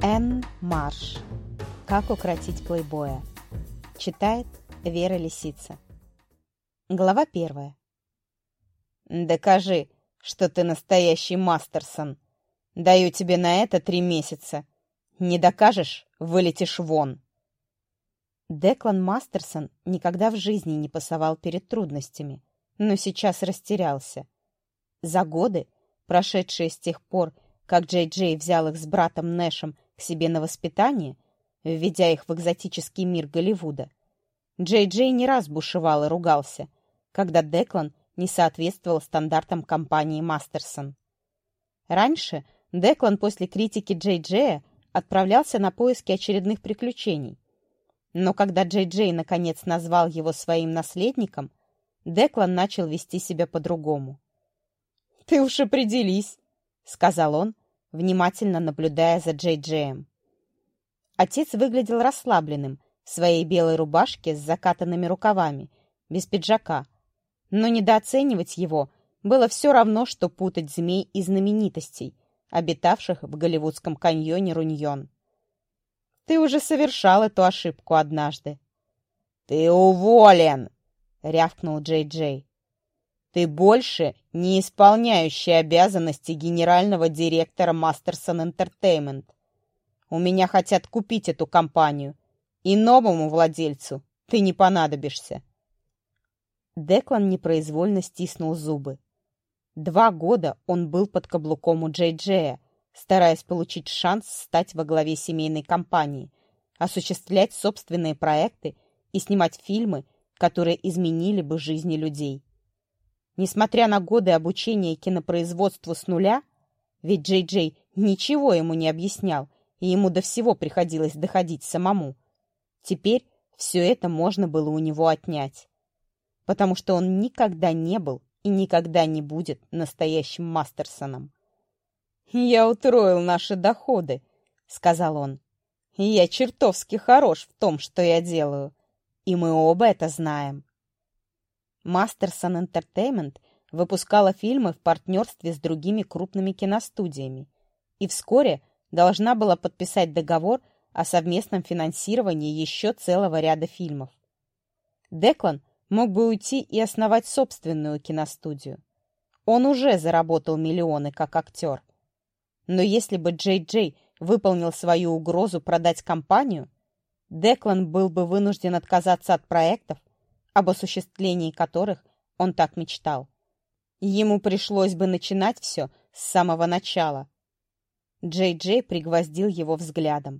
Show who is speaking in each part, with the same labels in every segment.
Speaker 1: Энн Марш. Как укротить плейбоя. Читает Вера Лисица. Глава 1.
Speaker 2: «Докажи, что ты настоящий Мастерсон. Даю тебе на это 3 месяца. Не докажешь — вылетишь вон».
Speaker 1: Деклан Мастерсон никогда в жизни не пасовал перед трудностями, но сейчас растерялся. За годы, прошедшие с тех пор, как Джей взял их с братом Нэшем к себе на воспитание, введя их в экзотический мир Голливуда, Джей не раз бушевал и ругался, когда Деклан не соответствовал стандартам компании Мастерсон. Раньше Деклан после критики Джей отправлялся на поиски очередных приключений. Но когда Джей наконец назвал его своим наследником, Деклан начал вести себя по-другому.
Speaker 2: «Ты уж определись», — сказал он, внимательно наблюдая за Джей.
Speaker 1: Отец выглядел расслабленным в своей белой рубашке с закатанными рукавами, без пиджака, но недооценивать его было все равно, что путать змей и знаменитостей, обитавших в голливудском каньоне Руньон.
Speaker 2: «Ты уже совершал эту ошибку однажды». «Ты уволен!» — рявкнул Джей. «Ты больше не исполняющий обязанности генерального директора Мастерсон Энтертеймент. У меня хотят купить эту компанию, и новому владельцу ты не понадобишься».
Speaker 1: Деклан непроизвольно стиснул зубы. 2 года он был под каблуком у Джей, стараясь получить шанс стать во главе семейной компании, осуществлять собственные проекты и снимать фильмы, которые изменили бы жизни людей. Несмотря на годы обучения кинопроизводству с нуля, ведь Джей ничего ему не объяснял, и ему до всего приходилось доходить самому, теперь все это можно было у него отнять, потому что он никогда не был и никогда не будет настоящим Мастерсоном.
Speaker 2: «Я утроил наши доходы», — сказал он. «Я чертовски хорош в том, что я делаю, и мы оба это знаем».
Speaker 1: Мастерсон Энтертеймент выпускала фильмы в партнерстве с другими крупными киностудиями и вскоре должна была подписать договор о совместном финансировании еще целого ряда фильмов. Деклан мог бы уйти и основать собственную киностудию. Он уже заработал миллионы как актер. Но если бы Джей выполнил свою угрозу продать компанию, Деклан был бы вынужден отказаться от проектов, об осуществлении которых он так мечтал. Ему пришлось бы начинать все с самого начала. Джей пригвоздил его взглядом.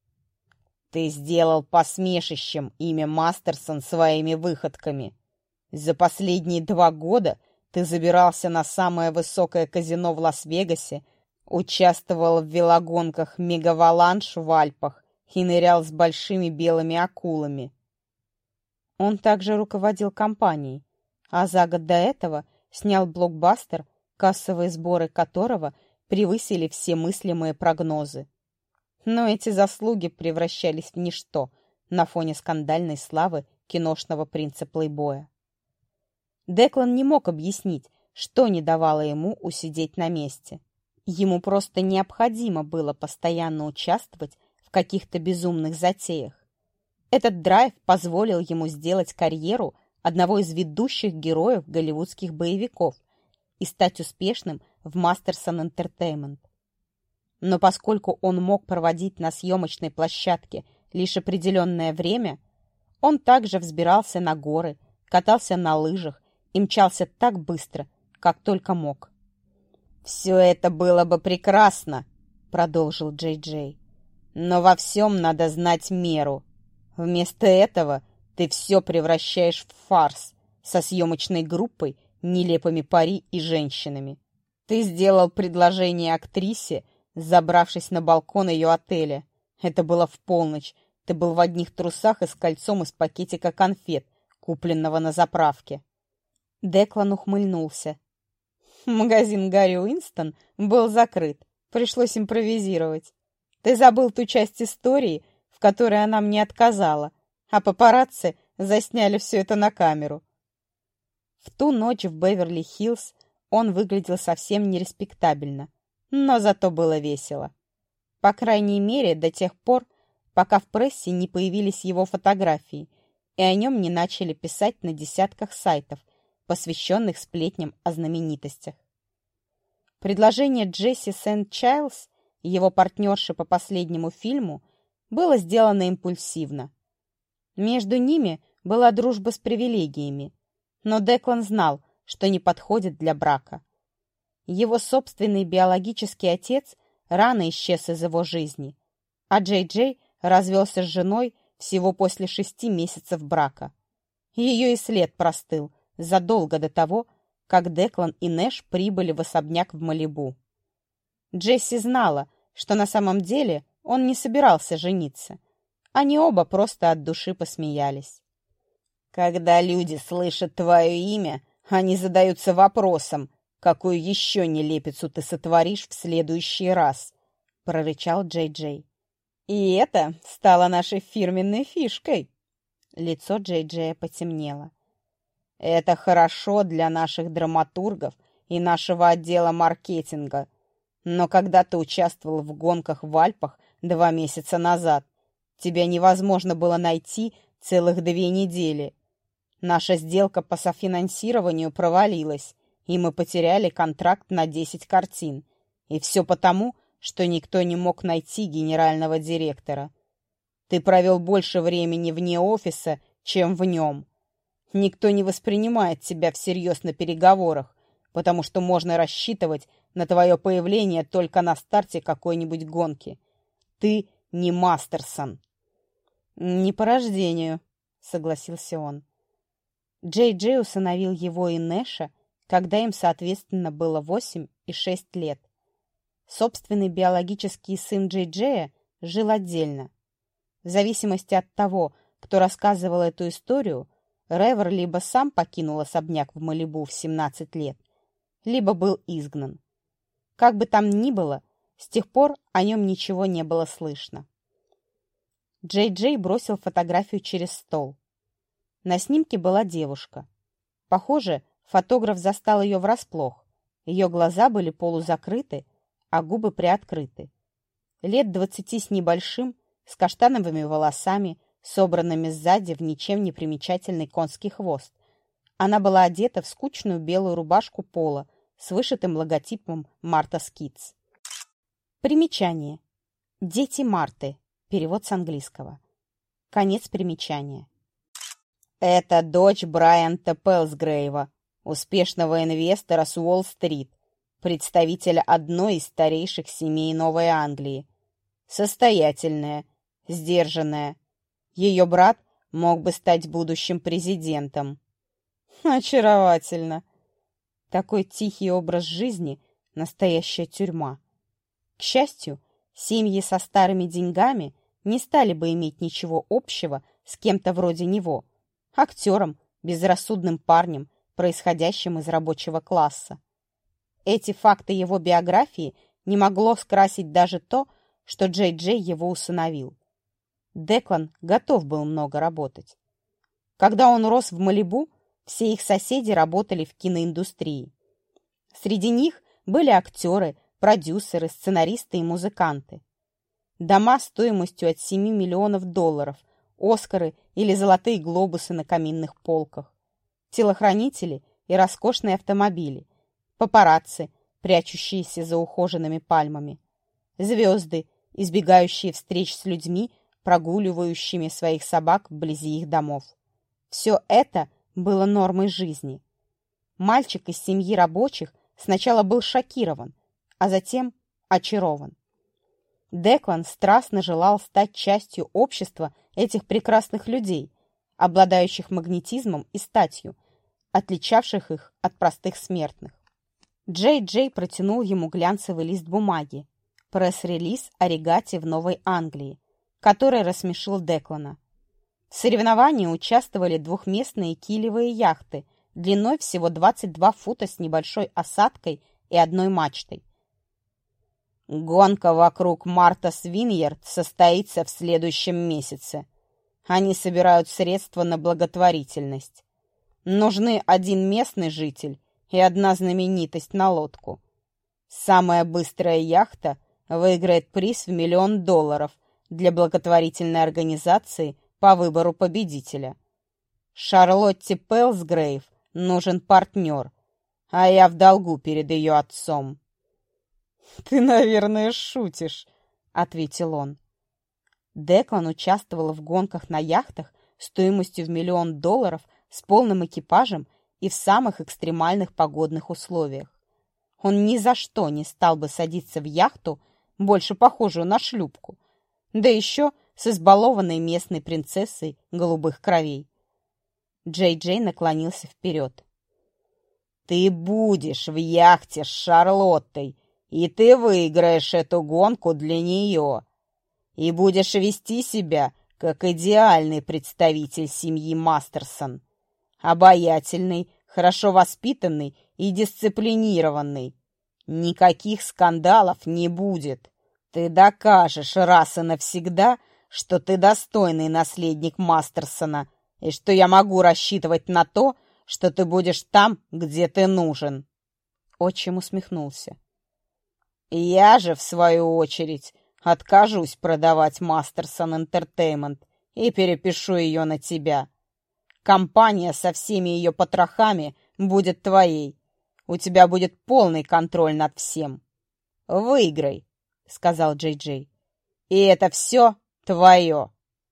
Speaker 2: «Ты сделал посмешищем имя Мастерсон своими выходками. За последние 2 года ты забирался на самое высокое казино в Лас-Вегасе, участвовал в велогонках Мегаваланш в Альпах и нырял с большими белыми акулами».
Speaker 1: Он также руководил компанией, а за год до этого снял блокбастер, кассовые сборы которого превысили все мыслимые прогнозы. Но эти заслуги превращались в ничто на фоне скандальной славы киношного принца Плейбоя. Деклан не мог объяснить, что не давало ему усидеть на месте. Ему просто необходимо было постоянно участвовать в каких-то безумных затеях. Этот драйв позволил ему сделать карьеру одного из ведущих героев голливудских боевиков и стать успешным в Мастерсон Энтертеймент. Но поскольку он мог проводить на съемочной площадке лишь определенное время, он также взбирался на горы, катался на лыжах и мчался так быстро, как только мог.
Speaker 2: «Все это было бы прекрасно», — продолжил Джей. «Но во всем надо знать меру. Вместо этого ты все превращаешь в фарс со съемочной группой, нелепыми пари и женщинами. Ты сделал предложение актрисе, забравшись на балкон ее отеля. Это было в полночь. Ты был в одних трусах и с кольцом из пакетика конфет, купленного на заправке».
Speaker 1: Деклан ухмыльнулся.
Speaker 2: «Магазин Гарри Уинстон был закрыт. Пришлось импровизировать. Ты забыл ту часть истории, в которой она мне отказала, а папарацци засняли все это на камеру».
Speaker 1: В ту ночь в Беверли-Хиллз он выглядел совсем нереспектабельно, но зато было весело. По крайней мере, до тех пор, пока в прессе не появились его фотографии, и о нем не начали писать на десятках сайтов, посвященных сплетням о знаменитостях. Предложение Джесси Сент-Чайлз, его партнерши по последнему фильму, было сделано импульсивно. Между ними была дружба с привилегиями, но Деклан знал, что не подходит для брака. Его собственный биологический отец рано исчез из его жизни, а Джей-Джей развелся с женой всего после 6 месяцев брака. Ее и след простыл задолго до того, как Деклан и Нэш прибыли в особняк в Малибу. Джесси знала, что на самом деле он не собирался жениться. Они оба просто от души посмеялись. «Когда люди слышат твое имя, они задаются вопросом, какую еще нелепицу ты сотворишь в следующий раз», — прорычал Джей-Джей. «И это стало нашей фирменной фишкой». Лицо Джей-Джея потемнело. «Это хорошо для наших драматургов и нашего отдела маркетинга. Но когда ты участвовал в гонках в Альпах 2 месяца назад, тебя невозможно было найти целых 2 недели. Наша сделка по софинансированию провалилась, и мы потеряли контракт на 10 картин. И все потому, что никто не мог найти генерального директора. Ты провел больше времени вне офиса, чем в нем. Никто не воспринимает тебя всерьез на переговорах, потому что можно рассчитывать на твое появление только на старте какой-нибудь гонки. Ты не Мастерсон». «Не по рождению», — согласился он. Джей-Джей усыновил его и Нэша, когда им, соответственно, было 8 и 6 лет. Собственный биологический сын Джей-Джея жил отдельно. В зависимости от того, кто рассказывал эту историю, Ревер либо сам покинул особняк в Малибу в 17 лет, либо был изгнан. Как бы там ни было, с тех пор о нем ничего не было слышно. Джей-Джей бросил фотографию через стол. На снимке была девушка. Похоже, фотограф застал ее врасплох. Ее глаза были полузакрыты, а губы приоткрыты. Лет 20 с небольшим, с каштановыми волосами, собранными сзади в ничем не примечательный конский хвост. Она была одета в скучную белую рубашку пола с вышитым логотипом «Марта's Kids». Примечание. «Дети Марты». Перевод с английского. Конец примечания. Это дочь Брайанта Пэлсгрейва, успешного инвестора с Уолл-стрит, представителя одной из старейших семей Новой Англии. Состоятельная, сдержанная. Ее брат мог бы стать будущим президентом. Очаровательно. Такой тихий образ жизни — настоящая тюрьма. К счастью, семьи со старыми деньгами не стали бы иметь ничего общего с кем-то вроде него, актером, безрассудным парнем, происходящим из рабочего класса. Эти факты его биографии не могло скрасить даже то, что Джей-Джей его усыновил. Деклан готов был много работать. Когда он рос в Малибу, все их соседи работали в киноиндустрии. Среди них были актеры, продюсеры, сценаристы и музыканты. Дома стоимостью от 7 миллионов долларов, Оскары или золотые глобусы на каминных полках, телохранители и роскошные автомобили, папарацци, прячущиеся за ухоженными пальмами, звезды, избегающие встреч с людьми, прогуливающими своих собак вблизи их домов. Все это было нормой жизни. Мальчик из семьи рабочих сначала был шокирован, а затем очарован. Деклан страстно желал стать частью общества этих прекрасных людей, обладающих магнетизмом и статью, отличавших их от простых смертных. Джей-Джей протянул ему глянцевый лист бумаги, пресс-релиз о регате в Новой Англии, который рассмешил Деклана. В соревновании участвовали двухместные килевые яхты длиной всего 22 фута с небольшой осадкой и одной мачтой. Гонка вокруг Марта's Vineyard состоится в следующем месяце. Они собирают средства на благотворительность. Нужны 1 местный житель и 1 знаменитость на лодку. Самая быстрая яхта
Speaker 2: выиграет приз в $1 миллион для благотворительной организации по выбору победителя. Шарлотте Пэлсгрейв нужен партнер, а я в долгу перед ее отцом».
Speaker 1: «Ты, наверное, шутишь», — ответил он.
Speaker 2: Деклан участвовал в гонках на яхтах стоимостью в $1 миллион с полным экипажем и в самых экстремальных погодных условиях. Он ни за что не стал бы садиться в яхту, больше похожую на шлюпку, да еще с избалованной местной принцессой голубых кровей. Джей-Джей наклонился вперед. «Ты будешь в яхте с Шарлоттой, и ты выиграешь эту гонку для нее. И будешь вести себя, как идеальный представитель семьи Мастерсон. Обаятельный, хорошо воспитанный и дисциплинированный. Никаких скандалов не будет. Ты докажешь раз и навсегда, что ты достойный наследник Мастерсона, и что я могу рассчитывать на то, что ты будешь там, где ты нужен». Отчим усмехнулся. «Я же, в свою очередь, откажусь продавать Мастерсон Entertainment и перепишу ее на тебя. Компания со всеми ее потрохами будет твоей. У тебя будет полный контроль над всем. Выиграй», — сказал Джей-Джей. «И это все твое».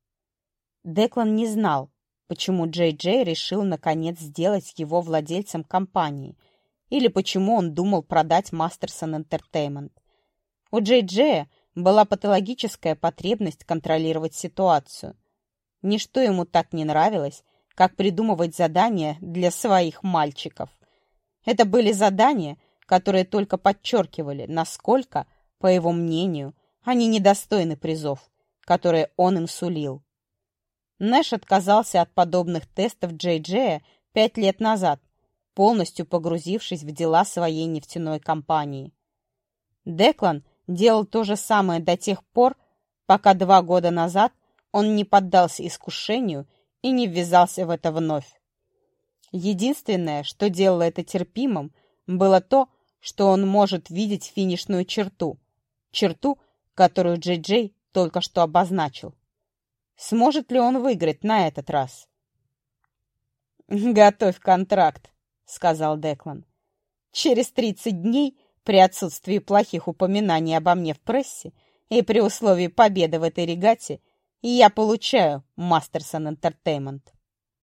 Speaker 2: Деклан не знал, почему Джей-Джей решил наконец сделать его владельцем компании, или почему он думал продать Мастерсон Entertainment. У Джей-Джея была патологическая потребность контролировать ситуацию. Ничто ему так не нравилось, как придумывать задания для своих мальчиков. Это были задания, которые только подчеркивали, насколько, по его мнению, они недостойны призов, которые он им сулил. Нэш отказался от подобных тестов Джей-Джея 5 лет назад, полностью погрузившись в дела своей нефтяной компании. Деклан делал то же самое до тех пор, пока 2 года назад он не поддался искушению и не ввязался в это вновь. Единственное, что делало это терпимым, было то, что он может видеть финишную черту, которую Джей-Джей только что обозначил. Сможет ли он выиграть на этот раз? «Готовь контракт», — сказал Деклан. «Через 30 дней, при отсутствии плохих упоминаний обо мне в прессе и при условии победы в этой регате, я получаю Мастерсон Entertainment».